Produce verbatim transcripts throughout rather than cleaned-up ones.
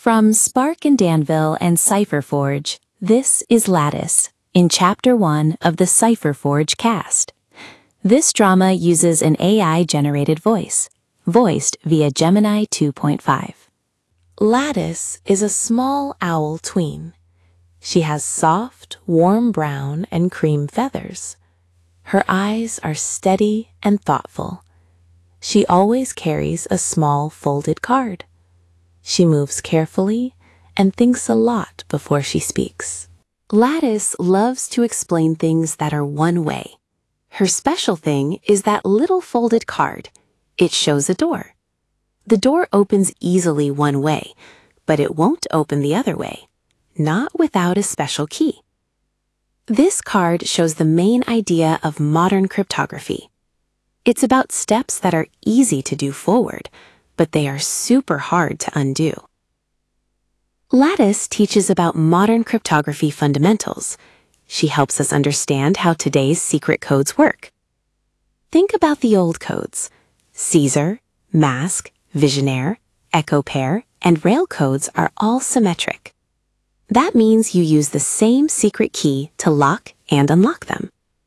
From Spark and Danville and CipherForge, this is Lattice, in Chapter one of the CipherForge cast. This drama uses an A I-generated voice, voiced via Gemini two point five. Lattice is a small owl tween. She has soft, warm brown and cream feathers. Her eyes are steady and thoughtful. She always carries a small folded card. She moves carefully and thinks a lot before she speaks. Lattice loves to explain things that are one way. Her special thing is that little folded card. It shows a door. The door opens easily one way, but it won't open the other way, not without a special key. This card shows the main idea of modern cryptography. It's about steps that are easy to do forward, but they are super hard to undo. Lattice teaches about modern cryptography fundamentals. She helps us understand how today's secret codes work. Think about the old codes. Caesar, Mask, Vigenère, Echo Pair, and Rail codes are all symmetric. That means you use the same secret key to lock and unlock them.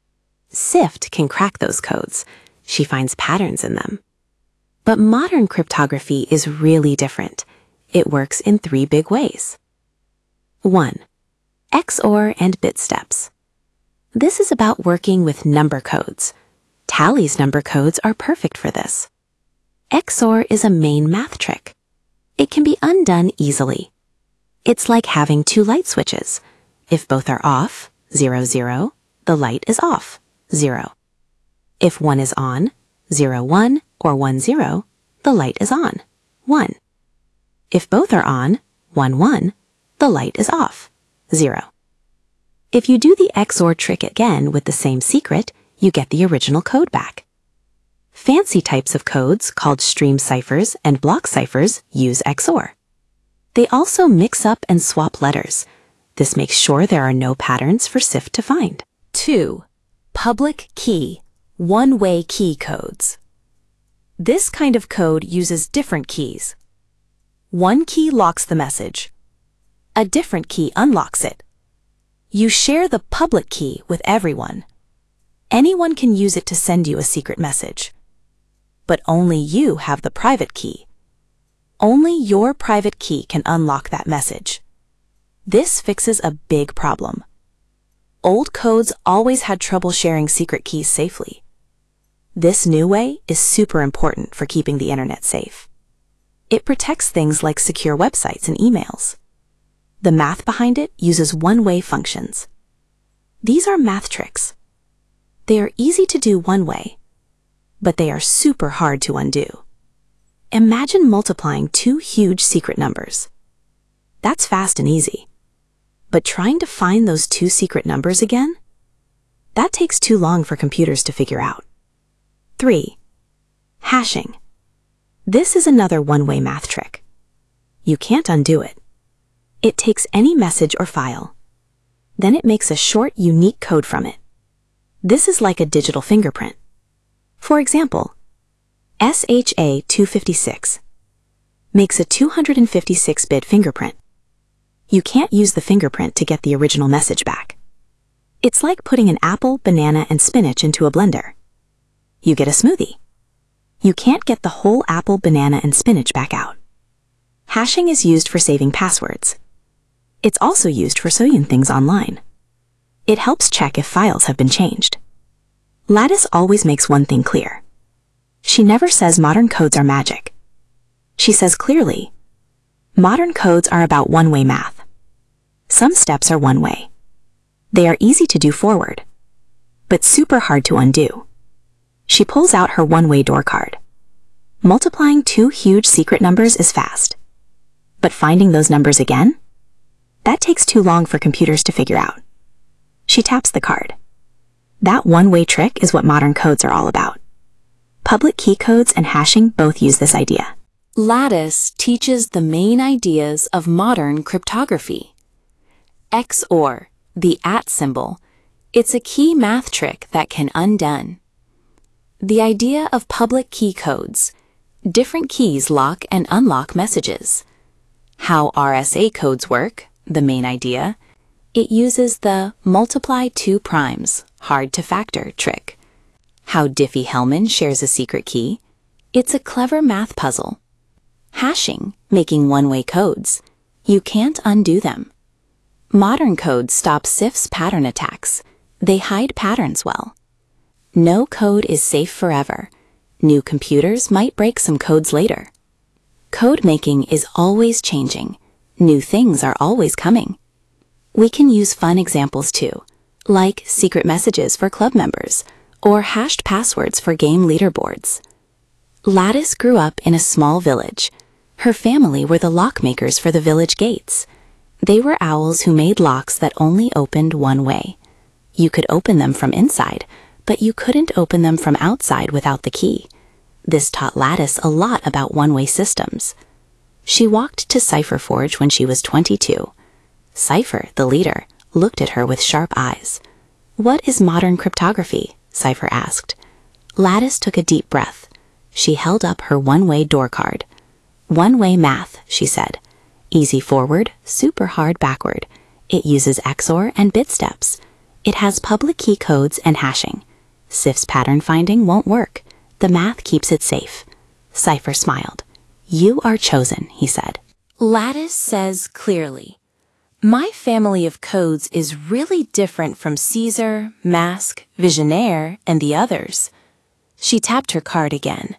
Sift can crack those codes. She finds patterns in them. But modern cryptography is really different. It works in three big ways. One. X O R and bit steps. This is about working with number codes. Tally's number codes are perfect for this. X O R is a main math trick. It can be undone easily. It's like having two light switches. If both are off, zero, zero, the light is off, zero. If one is on, zero, one, or one, zero, the light is on, one. If both are on, one, one, the light is off, zero. If you do the X O R trick again with the same secret, you get the original code back. Fancy types of codes, called stream ciphers and block ciphers, use X O R. They also mix up and swap letters. This makes sure there are no patterns for Sift to find. Two. Public key, one-way key codes. This kind of code uses different keys. One key locks the message. A different key unlocks it. You share the public key with everyone. Anyone can use it to send you a secret message. But only you have the private key. Only your private key can unlock that message. This fixes a big problem. Old codes always had trouble sharing secret keys safely. This new way is super important for keeping the internet safe. It protects things like secure websites and emails. The math behind it uses one-way functions. These are math tricks. They are easy to do one way, but they are super hard to undo. Imagine multiplying two huge secret numbers. That's fast and easy. But trying to find those two secret numbers again? That takes too long for computers to figure out. Three. Hashing. This is another one-way math trick. You can't undo it. It takes any message or file. Then it makes a short, unique code from it. This is like a digital fingerprint. For example, S H A two fifty-six makes a two hundred fifty-six bit fingerprint. You can't use the fingerprint to get the original message back. It's like putting an apple, banana, and spinach into a blender. You get a smoothie. You can't get the whole apple, banana, and spinach back out. Hashing is used for saving passwords. It's also used for showing things online. It helps check if files have been changed. Lattice always makes one thing clear. She never says modern codes are magic. She says clearly, modern codes are about one-way math. Some steps are one way. They are easy to do forward, but super hard to undo. She pulls out her one-way door card. Multiplying two huge secret numbers is fast. But finding those numbers again? That takes too long for computers to figure out. She taps the card. That one-way trick is what modern codes are all about. Public key codes and hashing both use this idea. Lattice teaches the main ideas of modern cryptography. X O R, the at symbol, it's a key math trick that can undone. The idea of public key codes. Different keys lock and unlock messages. How R S A codes work, the main idea. It uses the multiply two primes, hard to factor trick. How Diffie-Hellman shares a secret key. It's a clever math puzzle. Hashing, making one-way codes. You can't undo them. Modern codes stop S I F's pattern attacks. They hide patterns well. No code is safe forever. New computers might break some codes later. Code making is always changing. New things are always coming. We can use fun examples too, like secret messages for club members or hashed passwords for game leaderboards. Lattice grew up in a small village. Her family were the lockmakers for the village gates. They were owls who made locks that only opened one way. You could open them from inside, but you couldn't open them from outside without the key. This taught Lattice a lot about one-way systems. She walked to Cypher Forge when she was twenty-two. Cypher, the leader, looked at her with sharp eyes. "What is modern cryptography?" Cypher asked. Lattice took a deep breath. She held up her one-way door card. "One-way math," she said. "Easy forward, super hard backward. It uses X O R and bit steps. It has public key codes and hashing. S I F's pattern finding won't work. The math keeps it safe." Cypher smiled. "You are chosen," he said. Lattice says clearly, "My family of codes is really different from Caesar, Mask, Visionaire, and the others." She tapped her card again.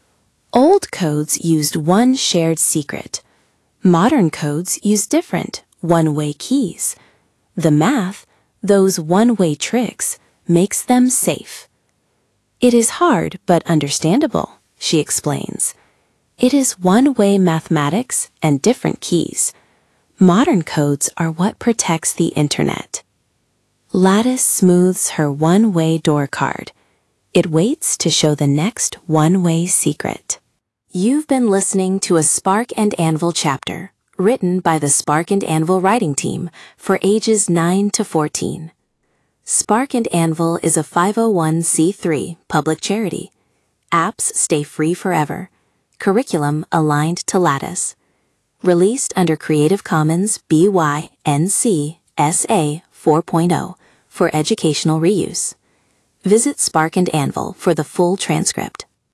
Old codes used one shared secret. Modern codes use different, one-way keys. The math, those one-way tricks, makes them safe. "It is hard but understandable," she explains. "It is one-way mathematics and different keys. Modern codes are what protects the internet." Lattice smooths her one-way door card. It waits to show the next one-way secret. You've been listening to a Spark and Anvil chapter, written by the Spark and Anvil writing team for ages nine to fourteen. Spark and Anvil is a five oh one c three public charity. Apps stay free forever. Curriculum aligned to Lattice. Released under Creative Commons B Y N C S A four point oh for educational reuse. Visit Spark and Anvil for the full transcript.